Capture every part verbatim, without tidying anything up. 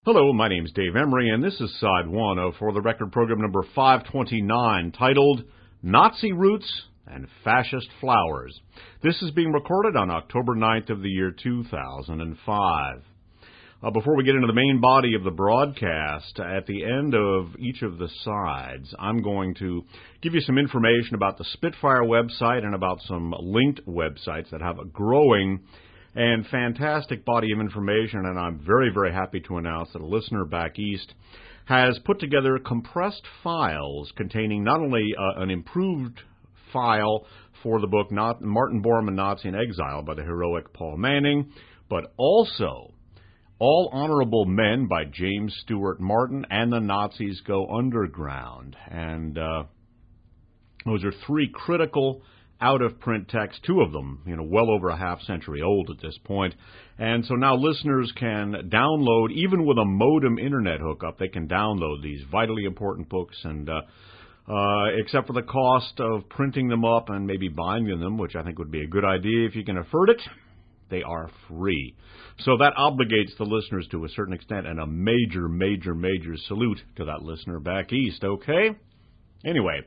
Hello, my name's Dave Emery, and this is Side one of For the Record program number five twenty-nine, titled Nazi Roots and Fascist Flowers. This is being recorded on October ninth of the year two thousand five. Uh, before we get into the main body of the broadcast, at the end of each of the sides, I'm going to give you some information about the Spitfire website and about some linked websites that have a growing and fantastic body of information, and I'm very, very happy to announce that a listener back east has put together compressed files containing not only uh, an improved file for the book Not Martin Bormann, Nazi in Exile by the heroic Paul Manning, but also All Honorable Men by James Stewart Martin and The Nazis Go Underground. And uh, those are three critical out-of-print texts, two of them, you know, well over a half century old at this point. And so now listeners can download, even with a modem internet hookup, they can download these vitally important books, and uh, uh, except for the cost of printing them up and maybe binding them, which I think would be a good idea if you can afford it, they are free. So that obligates the listeners to a certain extent, and a major, major, major salute to that listener back east, okay? Anyway,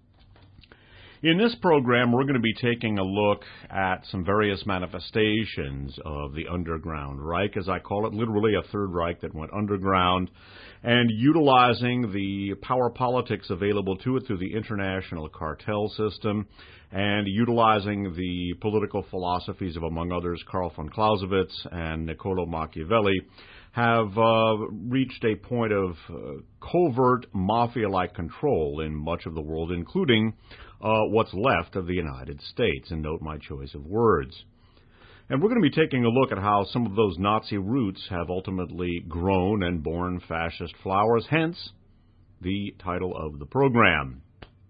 in this program, we're going to be taking a look at some various manifestations of the Underground Reich, as I call it, literally a Third Reich that went underground, and utilizing the power politics available to it through the international cartel system, and utilizing the political philosophies of, among others, Karl von Clausewitz and Niccolo Machiavelli, have uh, reached a point of uh, covert mafia-like control in much of the world, including uh, what's left of the United States, and note my choice of words. And we're going to be taking a look at how some of those Nazi roots have ultimately grown and borne fascist flowers, hence the title of the program.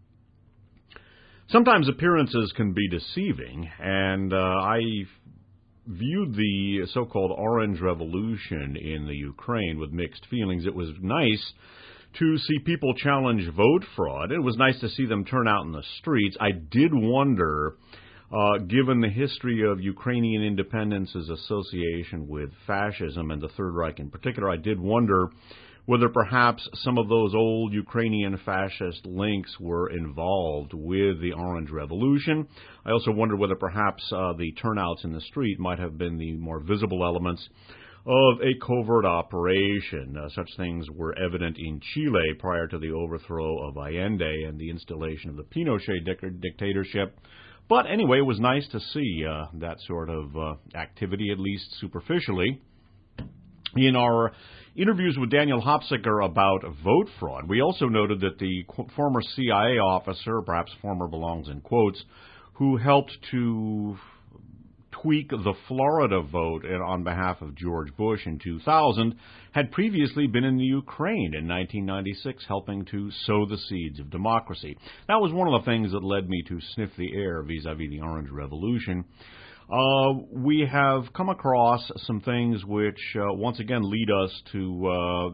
Sometimes appearances can be deceiving, and uh, I viewed the so-called Orange Revolution in the Ukraine with mixed feelings. It was nice to see people challenge vote fraud. It was nice to see them turn out in the streets. I did wonder, uh, given the history of Ukrainian independence's association with fascism and the Third Reich in particular, I did wonder whether perhaps some of those old Ukrainian fascist links were involved with the Orange Revolution. I also wondered whether perhaps uh, the turnouts in the street might have been the more visible elements of a covert operation. Uh, such things were evident in Chile prior to the overthrow of Allende and the installation of the Pinochet dic- dictatorship. But anyway, it was nice to see uh, that sort of uh, activity, at least superficially. In our interviews with Daniel Hopsicker about vote fraud, we also noted that the qu- former C I A officer, perhaps former belongs in quotes, who helped to tweak the Florida vote on behalf of George Bush in two thousand, had previously been in the Ukraine in nineteen ninety-six, helping to sow the seeds of democracy. That was one of the things that led me to sniff the air vis-a-vis the Orange Revolution. Uh, we have come across some things which, uh, once again, lead us to uh,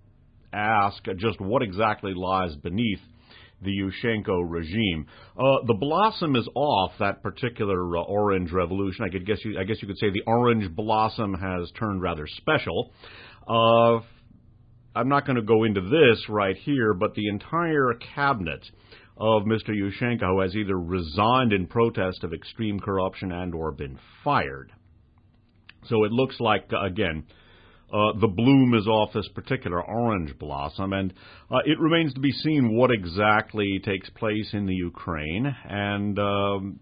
ask just what exactly lies beneath the Yushchenko regime. Uh, the blossom is off that particular uh, Orange Revolution. I could guess you, I guess you could say the orange blossom has turned rather special. Uh, I'm not going to go into this right here, but the entire cabinet of Mister Yushchenko has either resigned in protest of extreme corruption and or been fired. So it looks like, uh, again, uh, the bloom is off this particular orange blossom, and uh, it remains to be seen what exactly takes place in the Ukraine and um,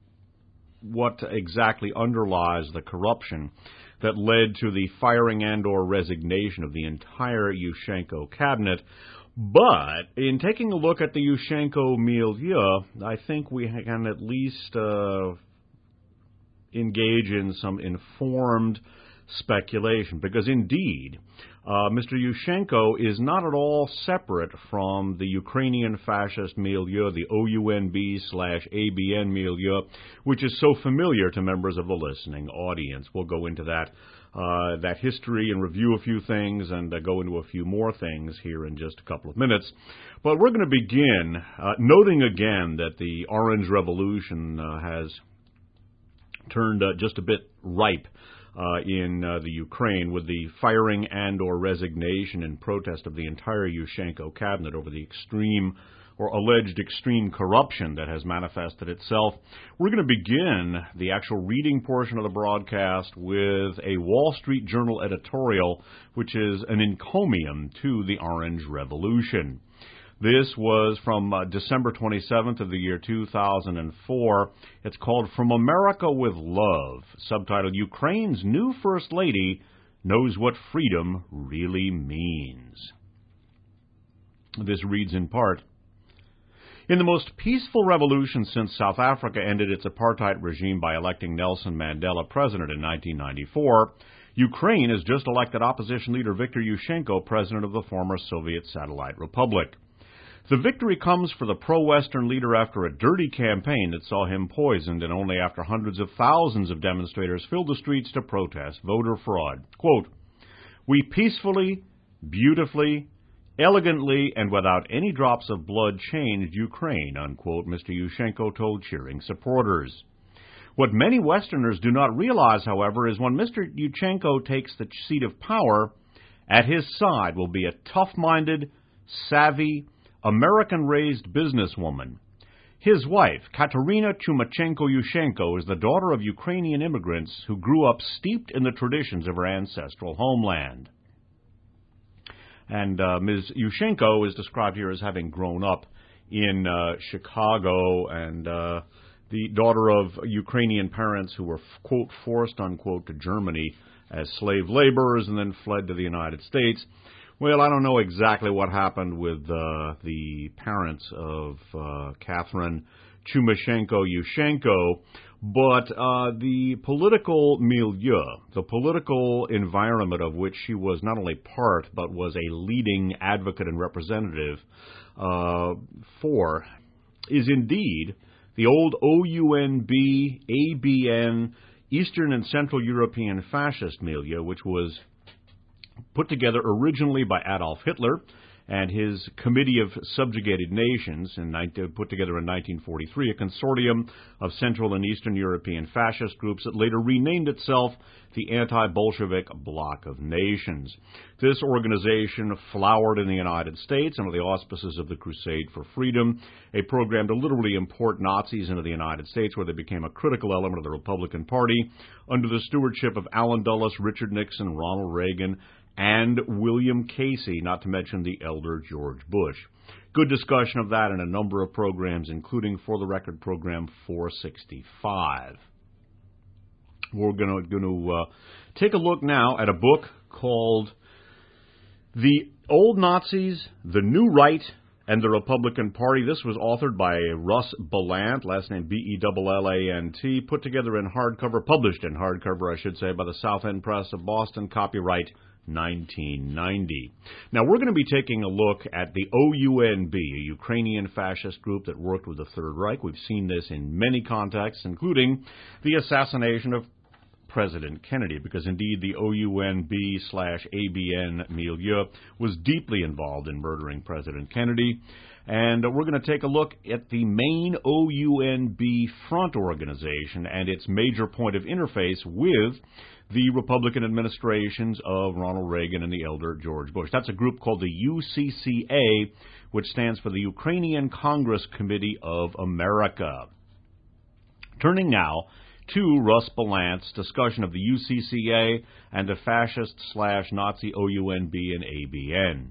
what exactly underlies the corruption that led to the firing and or resignation of the entire Yushchenko cabinet. But in taking a look at the Yushchenko milieu, I think we can at least uh, engage in some informed speculation, because indeed, uh, Mister Yushchenko is not at all separate from the Ukrainian fascist milieu, the O U N B slash A B N milieu, which is so familiar to members of the listening audience. We'll go into that Uh, that history and review a few things and uh, go into a few more things here in just a couple of minutes. But we're going to begin uh, noting again that the Orange Revolution uh, has turned uh, just a bit ripe uh, in uh, the Ukraine, with the firing and or resignation in protest of the entire Yushchenko cabinet over the extreme or alleged extreme corruption that has manifested itself. We're going to begin the actual reading portion of the broadcast with a Wall Street Journal editorial, which is an encomium to the Orange Revolution. This was from uh, December twenty-seventh of the year two thousand four. It's called From America with Love, subtitled Ukraine's New First Lady Knows What Freedom Really Means. This reads in part, in the most peaceful revolution since South Africa ended its apartheid regime by electing Nelson Mandela president in nineteen ninety-four, Ukraine has just elected opposition leader Viktor Yushchenko president of the former Soviet satellite republic. The victory comes for the pro-Western leader after a dirty campaign that saw him poisoned, and only after hundreds of thousands of demonstrators filled the streets to protest voter fraud. Quote, we peacefully, beautifully, elegantly, and without any drops of blood changed Ukraine, unquote, Mister Yushchenko told cheering supporters. What many Westerners do not realize, however, is when Mister Yushchenko takes the seat of power, at his side will be a tough-minded, savvy, American-raised businesswoman. His wife, Katerina Chumachenko-Yushchenko, is the daughter of Ukrainian immigrants who grew up steeped in the traditions of her ancestral homeland. And uh, Miz Yushchenko is described here as having grown up in uh, Chicago and uh, the daughter of Ukrainian parents who were, quote, forced, unquote, to Germany as slave laborers and then fled to the United States. Well, I don't know exactly what happened with uh, the parents of uh, Catherine Chumachenko-Yushchenko, but uh, the political milieu, the political environment of which she was not only part, but was a leading advocate and representative uh, for, is indeed the old O U N B, A B N, Eastern and Central European fascist milieu, which was put together originally by Adolf Hitler and his Committee of Subjugated Nations, in, put together in nineteen forty-three, a consortium of Central and Eastern European fascist groups that later renamed itself the Anti-Bolshevik Bloc of Nations. This organization flowered in the United States under the auspices of the Crusade for Freedom, a program to literally import Nazis into the United States, where they became a critical element of the Republican Party under the stewardship of Allen Dulles, Richard Nixon, Ronald Reagan, and William Casey, not to mention the elder George Bush. Good discussion of that in a number of programs, including, for the record, program four sixty-five. We're going to uh, take a look now at a book called The Old Nazis, the New Right, and the Republican Party. This was authored by Russ Belant, last name B E L L A N T, put together in hardcover, published in hardcover, I should say, by the South End Press of Boston, copyright nineteen ninety. Now, we're going to be taking a look at the O U N B, a Ukrainian fascist group that worked with the Third Reich. We've seen this in many contexts, including the assassination of President Kennedy, because indeed the O U N B slash A B N milieu was deeply involved in murdering President Kennedy. And we're going to take a look at the main O U N B front organization and its major point of interface with the Republican administrations of Ronald Reagan and the elder George Bush. That's a group called the U C C A, which stands for the Ukrainian Congress Committee of America. Turning now to Russ Belant's discussion of the U C C A and the fascist slash Nazi O U N B and A B N.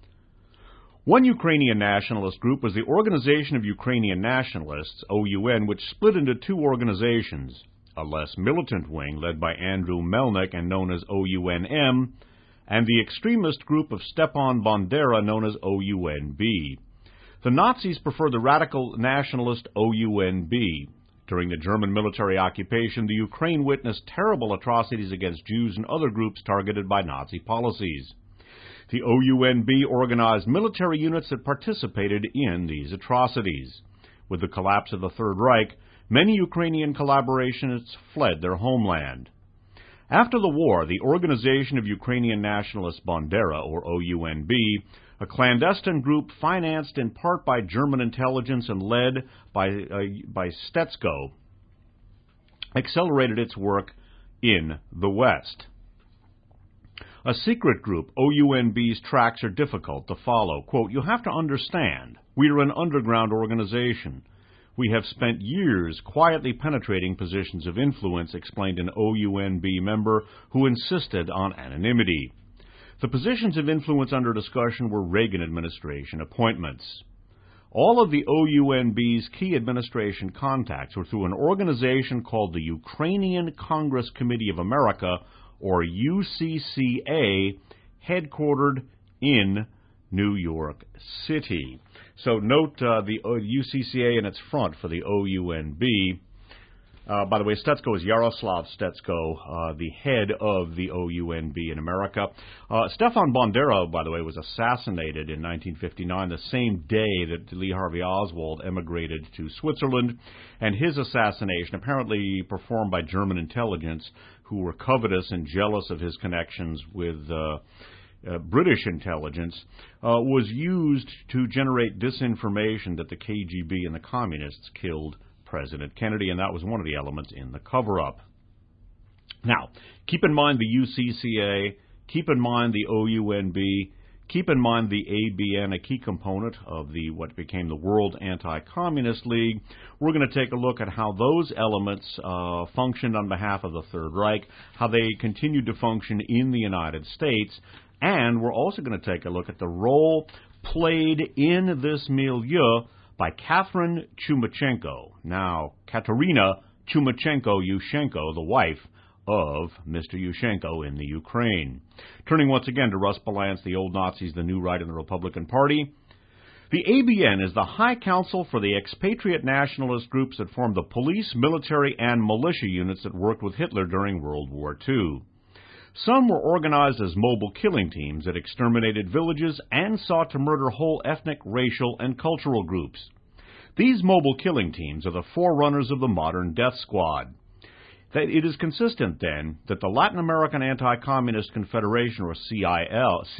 One Ukrainian nationalist group was the Organization of Ukrainian Nationalists, O U N, which split into two organizations, a less militant wing led by Andrew Melnik and known as O U N M, and the extremist group of Stepan Bandera known as O U N B. The Nazis preferred the radical nationalist O U N B. During the German military occupation, the Ukraine witnessed terrible atrocities against Jews and other groups targeted by Nazi policies. The O U N B organized military units that participated in these atrocities. With the collapse of the Third Reich, many Ukrainian collaborationists fled their homeland. After the war, the Organization of Ukrainian Nationalists Bandera, or O U N B, a clandestine group financed in part by German intelligence and led by, uh, by Stetsko, accelerated its work in the West. A secret group, O U N B's tracks are difficult to follow. Quote, "You have to understand, we are an underground organization. We have spent years quietly penetrating positions of influence," explained an O U N B member who insisted on anonymity. The positions of influence under discussion were Reagan administration appointments. All of the O U N B's key administration contacts were through an organization called the Ukrainian Congress Committee of America, or U C C A, headquartered in New York City. So note uh, the U C C A in its front for the O U N B. Uh, by the way, Stetsko is Yaroslav Stetsko, uh, the head of the O U N B in America. Uh, Stefan Bandera, by the way, was assassinated in nineteen fifty-nine, the same day that Lee Harvey Oswald emigrated to Switzerland. And his assassination, apparently performed by German intelligence, who were covetous and jealous of his connections with uh, uh, British intelligence, uh, was used to generate disinformation that the K G B and the communists killed President Kennedy, and that was one of the elements in the cover-up. Now, keep in mind the U C C A, keep in mind the O U N B, keep in mind the A B N, a key component of the what became the World Anti-Communist League. We're going to take a look at how those elements uh, functioned on behalf of the Third Reich, how they continued to function in the United States, and we're also going to take a look at the role played in this milieu by Catherine Chumachenko. Now, Katerina Chumachenko-Yushchenko, the wife of Mister Yushchenko in the Ukraine. Turning once again to Russ Balance, the Old Nazis, the New Right, and the Republican Party. The A B N is the High Council for the expatriate nationalist groups that formed the police, military, and militia units that worked with Hitler during World War Two. Some were organized as mobile killing teams that exterminated villages and sought to murder whole ethnic, racial, and cultural groups. These mobile killing teams are the forerunners of the modern death squad. That it is consistent, then, that the Latin American Anti-Communist Confederation, or C A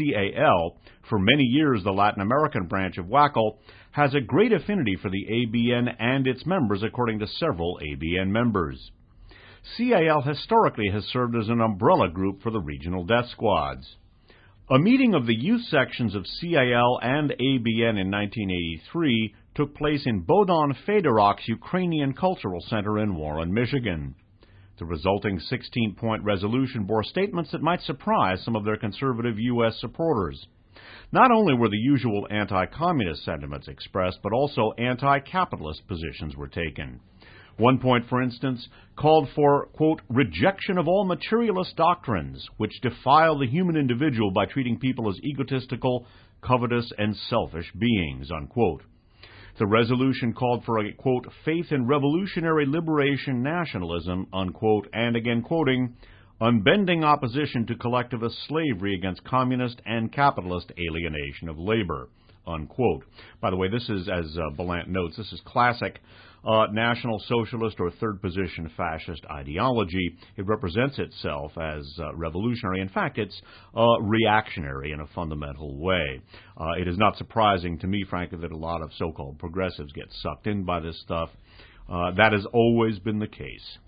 L, for many years the Latin American branch of W A C L, has a great affinity for the A B N and its members, according to several A B N members. C A L historically has served as an umbrella group for the regional death squads. A meeting of the youth sections of C A L and A B N in nineteen eighty-three took place in Bohdan Fedoruk's Ukrainian Cultural Center in Warren, Michigan. The resulting sixteen-point resolution bore statements that might surprise some of their conservative U S supporters. Not only were the usual anti-communist sentiments expressed, but also anti-capitalist positions were taken. One point, for instance, called for, quote, rejection of all materialist doctrines which defile the human individual by treating people as egotistical, covetous, and selfish beings, unquote. The resolution called for a, quote, faith in revolutionary liberation nationalism, unquote, and again quoting, unbending opposition to collectivist slavery against communist and capitalist alienation of labor, unquote. By the way, this is, as uh, Ballant notes, this is classic uh, National Socialist or third position fascist ideology. It represents itself as uh, revolutionary. In fact, it's uh, reactionary in a fundamental way. Uh, it is not surprising to me, frankly, that a lot of so-called progressives get sucked in by this stuff. Uh, that has always been the case.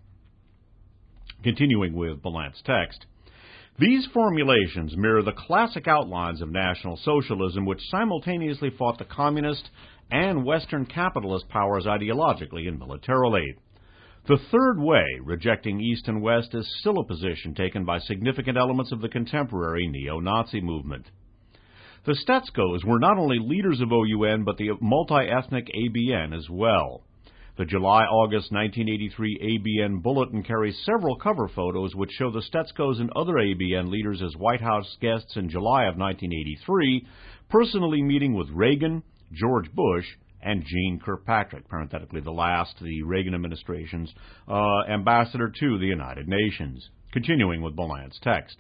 Continuing with Ballant's text, these formulations mirror the classic outlines of National Socialism, which simultaneously fought the communist and Western capitalist powers ideologically and militarily. The third way, rejecting East and West, is still a position taken by significant elements of the contemporary neo-Nazi movement. The Stetskos were not only leaders of O U N, but the multi-ethnic A B N as well. The July-August nineteen eighty-three A B N Bulletin carries several cover photos which show the Stetskos and other A B N leaders as White House guests in July of nineteen eighty-three, personally meeting with Reagan, George Bush, and Jeane Kirkpatrick, parenthetically the last, the Reagan administration's uh, ambassador to the United Nations. Continuing with Ballant's text.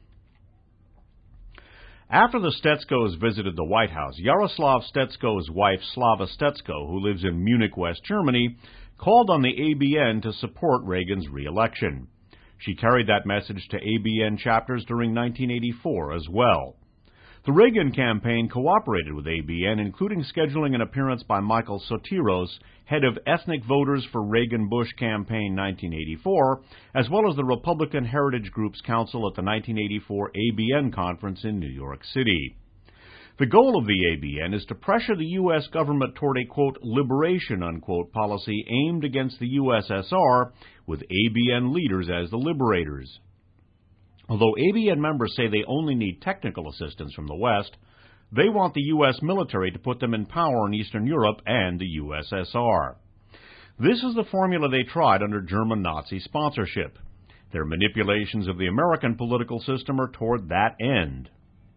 After the Stetskos visited the White House, Yaroslav Stetsko's wife, Slava Stetsko, who lives in Munich, West Germany, called on the A B N to support Reagan's re-election. She carried that message to A B N chapters during nineteen eighty-four as well. The Reagan campaign cooperated with A B N, including scheduling an appearance by Michael Sotiros, head of Ethnic Voters for Reagan-Bush Campaign nineteen eighty-four, as well as the Republican Heritage Group's Council at the nineteen eighty-four A B N conference in New York City. The goal of the A B N is to pressure the U S government toward a, quote, liberation, unquote, policy aimed against the U S S R, with A B N leaders as the liberators. Although A B N members say they only need technical assistance from the West, they want the U S military to put them in power in Eastern Europe and the U S S R. This is the formula they tried under German Nazi sponsorship. Their manipulations of the American political system are toward that end.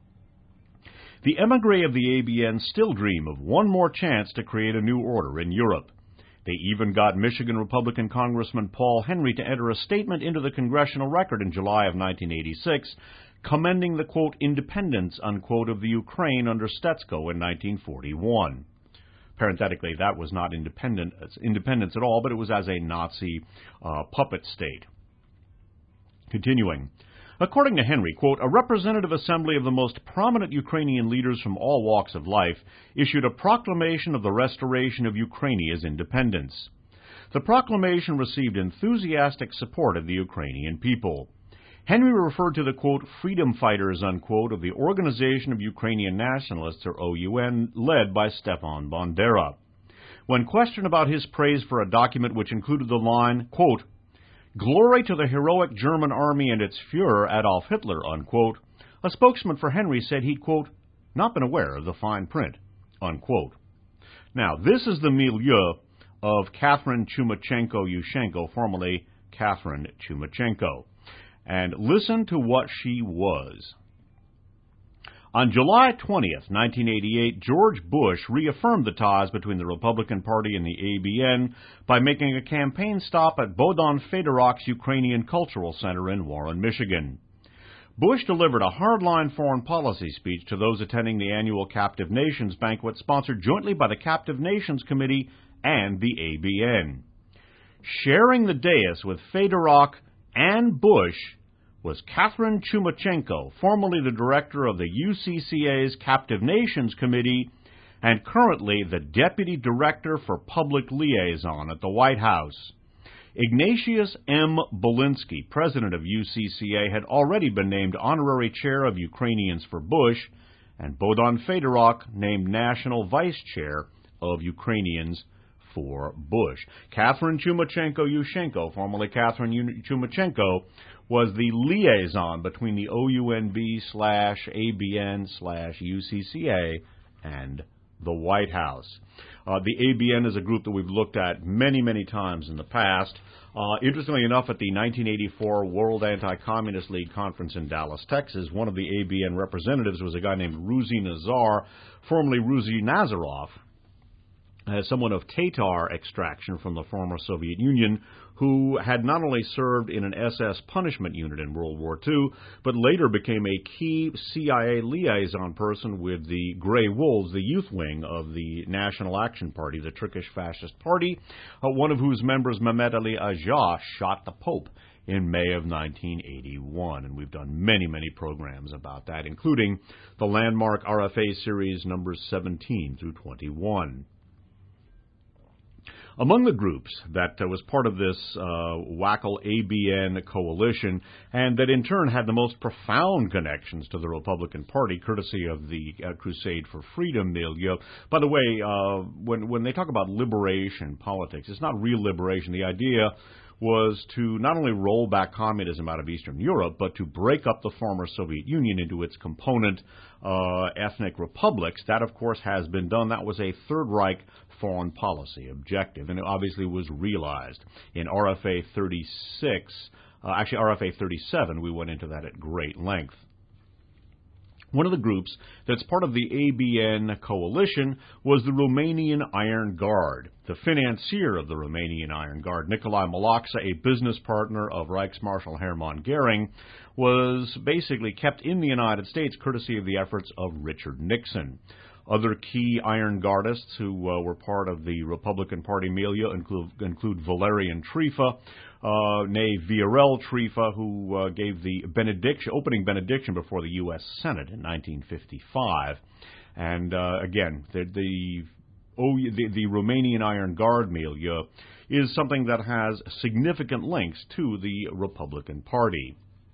The émigrés of the A B N still dream of one more chance to create a new order in Europe. They even got Michigan Republican Congressman Paul Henry to enter a statement into the Congressional Record in July of nineteen eighty-six, commending the, quote, independence, unquote, of the Ukraine under Stetsko in nineteen forty-one. Parenthetically, that was not independent, independence at all, but it was as a Nazi uh, puppet state. Continuing. According to Henry, quote, a representative assembly of the most prominent Ukrainian leaders from all walks of life issued a proclamation of the restoration of Ukrainia's independence. The proclamation received enthusiastic support of the Ukrainian people. Henry referred to the, quote, freedom fighters, unquote, of the Organization of Ukrainian Nationalists, or O U N, led by Stepan Bandera. When questioned about his praise for a document which included the line, quote, glory to the heroic German army and its Führer, Adolf Hitler, unquote, a spokesman for Henry said he'd, quote, not been aware of the fine print, unquote. Now, this is the milieu of Catherine Chumachenko-Yushchenko, formerly Catherine Chumachenko. And listen to what she was. On July twentieth, nineteen eighty-eight, George Bush reaffirmed the ties between the Republican Party and the A B N by making a campaign stop at Bogdan Fedoruk's Ukrainian Cultural Center in Warren, Michigan. Bush delivered a hardline foreign policy speech to those attending the annual Captive Nations banquet sponsored jointly by the Captive Nations Committee and the A B N. Sharing the dais with Fedoruk and Bush was Catherine Chumachenko, formerly the director of the U C C A's Captive Nations Committee and currently the Deputy Director for Public Liaison at the White House. Ignatius M. Belinsky, president of U C C A, had already been named honorary chair of Ukrainians for Bush, and Bogdan Fedoruk named national vice chair of Ukrainians for Bush. Catherine Chumachenko-Yushchenko, formerly Catherine Chumachenko, was the liaison between the O U N B slash A B N slash U C C A and the White House. Uh, the A B N is a group that we've looked at many, many times in the past. Uh, interestingly enough, at the nineteen eighty-four World Anti-Communist League Conference in Dallas, Texas, one of the A B N representatives was a guy named Ruzi Nazar, formerly Ruzi Nazarov, as someone of Tatar extraction from the former Soviet Union, who had not only served in an S S punishment unit in World War Two, but later became a key C I A liaison person with the Grey Wolves, the youth wing of the National Action Party, the Turkish Fascist Party, uh, one of whose members, Mehmet Ali Agha, shot the Pope in May of nineteen eighty-one. And we've done many, many programs about that, including the landmark R F A series numbers seventeen through twenty-one. Among the groups that uh, was part of this uh, Wackel A B N coalition, and that in turn had the most profound connections to the Republican Party, courtesy of the uh, Crusade for Freedom milieu. By the way, uh, when when they talk about liberation politics, it's not real liberation. The idea was to not only roll back communism out of Eastern Europe, but to break up the former Soviet Union into its component uh, ethnic republics. That, of course, has been done. That was a Third Reich foreign policy objective, and it obviously was realized. In R F A thirty-six, uh, actually R F A thirty-seven, we went into that at great length. One of the groups that's part of the A B N coalition was the Romanian Iron Guard. The financier of the Romanian Iron Guard, Nicolae Moloxa, a business partner of Reichsmarshal Hermann Goering, was basically kept in the United States courtesy of the efforts of Richard Nixon. Other key Iron Guardists who uh, were part of the Republican Party milieu include, include Valerian Trifa, uh, nay Viorel Trifa, who uh, gave the benediction, opening benediction before the U S Senate in nineteen fifty-five. And uh, again, the the, oh, the the Romanian Iron Guard milieu is something that has significant links to the Republican Party.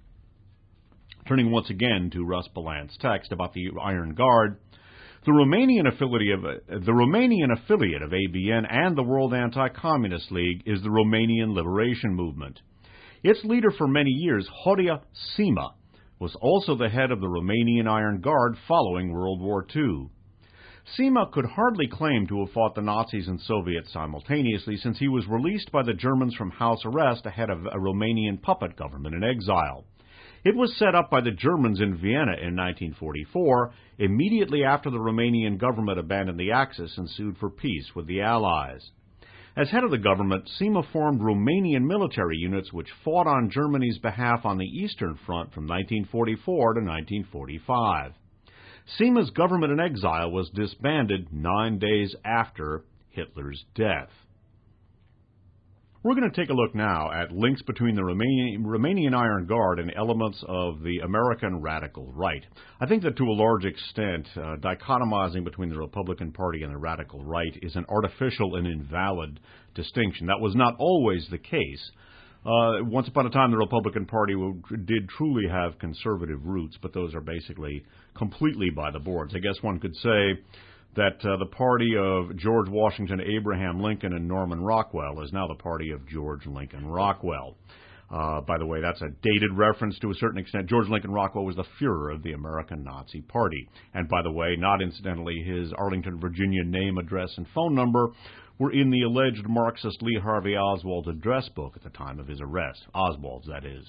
Turning once again to Russ Ballant's text about the Iron Guard, the Romanian affiliate of the Romanian affiliate of A B N and the World Anti-Communist League is the Romanian Liberation Movement. Its leader for many years, Horia Sima, was also the head of the Romanian Iron Guard following World War Two. Sima could hardly claim to have fought the Nazis and Soviets simultaneously, since he was released by the Germans from house arrest ahead of a Romanian puppet government in exile. It was set up by the Germans in Vienna in nineteen forty-four, immediately after the Romanian government abandoned the Axis and sued for peace with the Allies. As head of the government, Sima formed Romanian military units which fought on Germany's behalf on the Eastern Front from nineteen forty-four to nineteen forty-five. Sima's government in exile was disbanded nine days after Hitler's death. We're going to take a look now at links between the Romanian, Romanian Iron Guard and elements of the American radical right. I think that to a large extent, uh, dichotomizing between the Republican Party and the radical right is an artificial and invalid distinction. That was not always the case. Uh, once upon a time, the Republican Party did truly have conservative roots, but those are basically completely by the boards. I guess one could say that uh, the party of George Washington, Abraham Lincoln, and Norman Rockwell is now the party of George Lincoln Rockwell. Uh, by the way, that's a dated reference to a certain extent. George Lincoln Rockwell was the Führer of the American Nazi Party. And by the way, not incidentally, his Arlington, Virginia name, address, and phone number were in the alleged Marxist Lee Harvey Oswald address book at the time of his arrest. Oswald's, that is.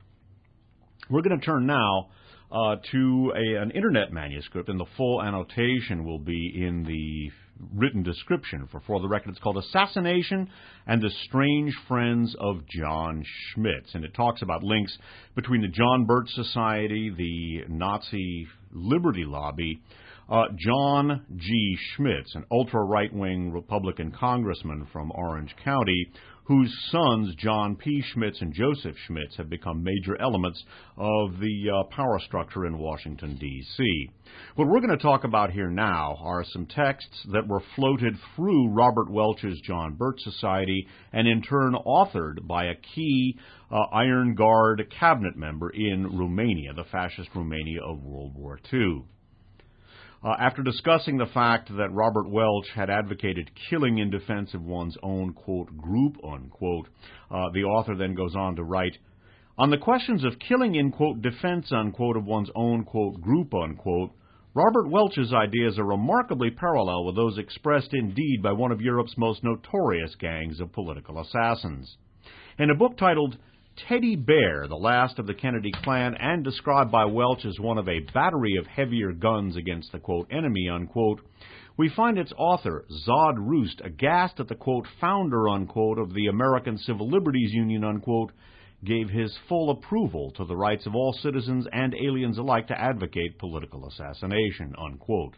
We're going to turn now Uh, to a, an Internet manuscript, and the full annotation will be in the written description. For For the Record, it's called Assassination and the Strange Friends of John Schmitz, and it talks about links between the John Birch Society, the Nazi Liberty Lobby, uh, John G. Schmitz, an ultra-right-wing Republican congressman from Orange County, whose sons, John P. Schmitz and Joseph Schmitz, have become major elements of the uh, power structure in Washington, D C What we're going to talk about here now are some texts that were floated through Robert Welch's John Birch Society and in turn authored by a key uh, Iron Guard cabinet member in Romania, the fascist Romania of World War Two. Uh, after discussing the fact that Robert Welch had advocated killing in defense of one's own, quote, group, unquote, uh, the author then goes on to write, on the questions of killing in, quote, defense, unquote, of one's own, quote, group, unquote, Robert Welch's ideas are remarkably parallel with those expressed indeed by one of Europe's most notorious gangs of political assassins. In a book titled Teddy Bear, the Last of the Kennedy Clan, and described by Welch as one of a battery of heavier guns against the, quote, enemy, unquote, we find its author, Zod Roost, aghast at the, quote, founder, unquote, of the American Civil Liberties Union, unquote, gave his full approval to the rights of all citizens and aliens alike to advocate political assassination, unquote.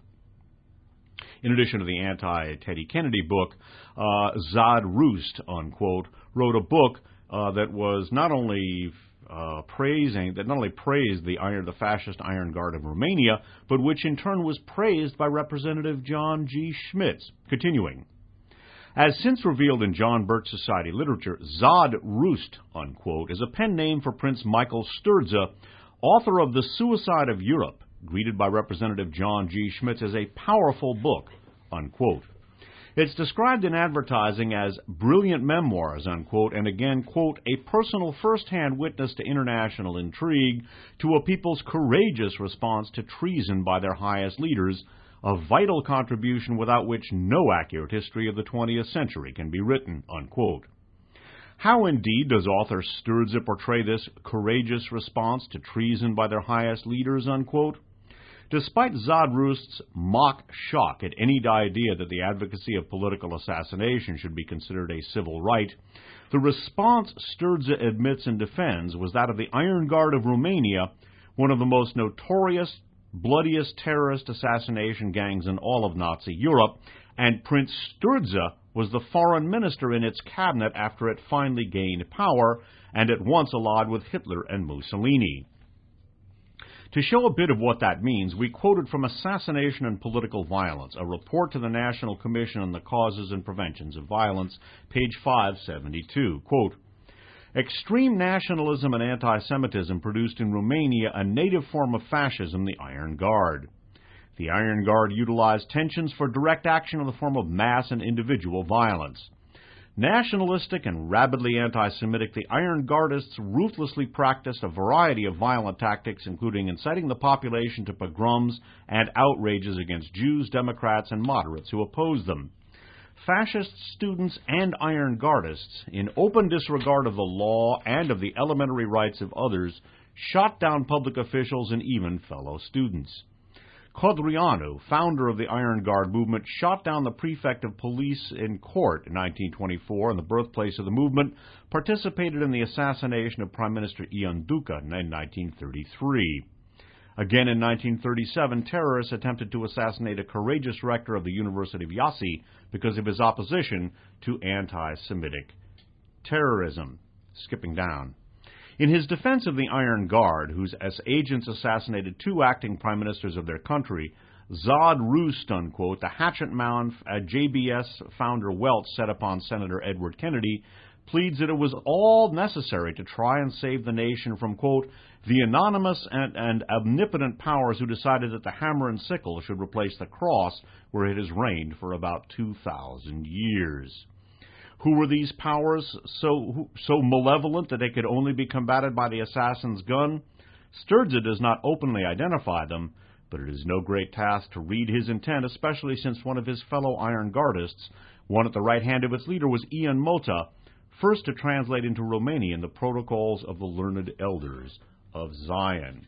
In addition to the anti-Teddy Kennedy book, uh, Zod Roost, unquote, wrote a book Uh, that was not only uh, praising, that not only praised the iron, the fascist Iron Guard of Romania, but which in turn was praised by Representative John G. Schmitz. Continuing, as since revealed in John Birch Society literature, Zod Roost, unquote, is a pen name for Prince Michael Sturza, author of The Suicide of Europe, greeted by Representative John G. Schmitz as a powerful book, unquote. It's described in advertising as brilliant memoirs, unquote, and again, quote, a personal first-hand witness to international intrigue, to a people's courageous response to treason by their highest leaders, a vital contribution without which no accurate history of the twentieth century can be written, unquote. How indeed does author Sturza portray this courageous response to treason by their highest leaders, unquote? Despite Zod Roost's mock shock at any idea that the advocacy of political assassination should be considered a civil right, the response Sturza admits and defends was that of the Iron Guard of Romania, one of the most notorious bloodiest terrorist assassination gangs in all of Nazi Europe, and Prince Sturza was the foreign minister in its cabinet after it finally gained power and at once allied with Hitler and Mussolini. To show a bit of what that means, we quoted from Assassination and Political Violence, a report to the National Commission on the Causes and Preventions of Violence, page five seventy-two. Quote, extreme nationalism and anti-Semitism produced in Romania a native form of fascism, the Iron Guard. The Iron Guard utilized tensions for direct action in the form of mass and individual violence. Nationalistic and rabidly anti-Semitic, the Iron Guardists ruthlessly practiced a variety of violent tactics, including inciting the population to pogroms and outrages against Jews, Democrats, and moderates who opposed them. Fascist students and Iron Guardists, in open disregard of the law and of the elementary rights of others, shot down public officials and even fellow students. Codreanu, founder of the Iron Guard movement, shot down the prefect of police in court in nineteen twenty-four, and the birthplace of the movement, participated in the assassination of Prime Minister Ion Duca in nineteen thirty-three. Again in nineteen thirty-seven, terrorists attempted to assassinate a courageous rector of the University of Iași because of his opposition to anti-Semitic terrorism. Skipping down. In his defense of the Iron Guard, whose agents assassinated two acting prime ministers of their country, Zod Roost, unquote, the hatchet-mound uh, J B S founder Welch set upon Senator Edward Kennedy, pleads that it was all necessary to try and save the nation from, quote, the anonymous and, and omnipotent powers who decided that the hammer and sickle should replace the cross where it has reigned for about two thousand years. Who were these powers so so malevolent that they could only be combated by the assassin's gun? Sturza does not openly identify them, but it is no great task to read his intent, especially since one of his fellow Iron Guardists, one at the right hand of its leader, was Ion Mota, first to translate into Romanian the Protocols of the Learned Elders of Zion.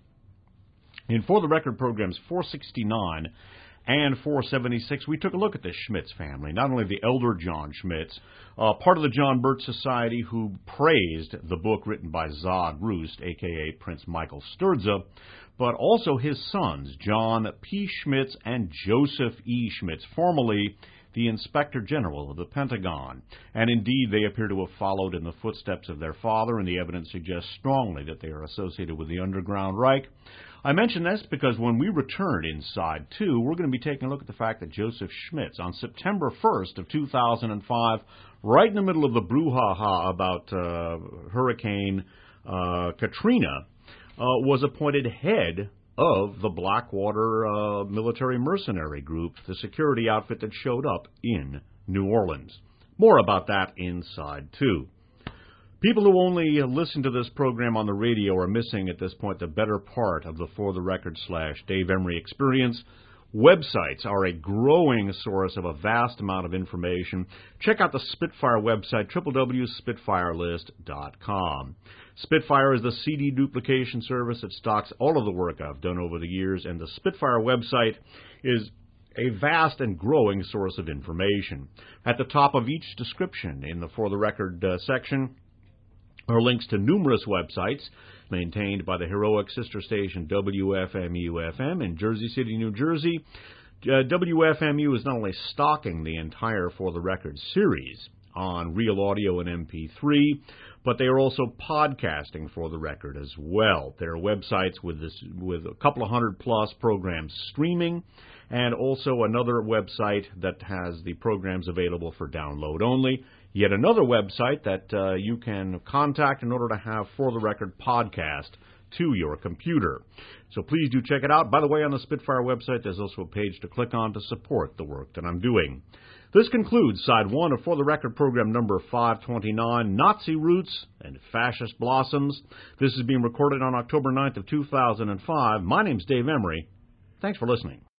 In For the Record programs four sixty-nine and four seventy-six, we took a look at the Schmitz family, not only the elder John Schmitz, uh, part of the John Birch Society, who praised the book written by Zod Roost, a k a. Prince Michael Sturza, but also his sons, John P. Schmitz and Joseph E. Schmitz, formerly the Inspector General of the Pentagon. And indeed, they appear to have followed in the footsteps of their father, and the evidence suggests strongly that they are associated with the Underground Reich. I mention this because when we return in Side two, we're going to be taking a look at the fact that Joseph Schmitz, on September first of two thousand five, right in the middle of the brouhaha about uh, Hurricane uh, Katrina, uh, was appointed head of the Blackwater uh, military mercenary group, the security outfit that showed up in New Orleans. More about that in Side two. People who only listen to this program on the radio are missing at this point the better part of the For the Record slash Dave Emery experience. Websites are a growing source of a vast amount of information. Check out the Spitfire website, w w w dot spitfire list dot com. Spitfire is the C D duplication service that stocks all of the work I've done over the years, and the Spitfire website is a vast and growing source of information. At the top of each description in the For the Record uh, section are links to numerous websites maintained by the heroic sister station W F M U F M in Jersey City, New Jersey. Uh, W F M U is not only stocking the entire For the Record series on Real Audio and M P three, but they are also podcasting For the Record as well. There are websites with this, with a couple of hundred plus programs streaming, and also another website that has the programs available for download only. Yet another website that uh, you can contact in order to have For the Record podcast to your computer. So please do check it out. By the way, on the Spitfire website, there's also a page to click on to support the work that I'm doing. This concludes Side one of For the Record program number five twenty-nine, Nazi Roots and Fascist Blossoms. This is being recorded on October ninth of two thousand five. My name's Dave Emery. Thanks for listening.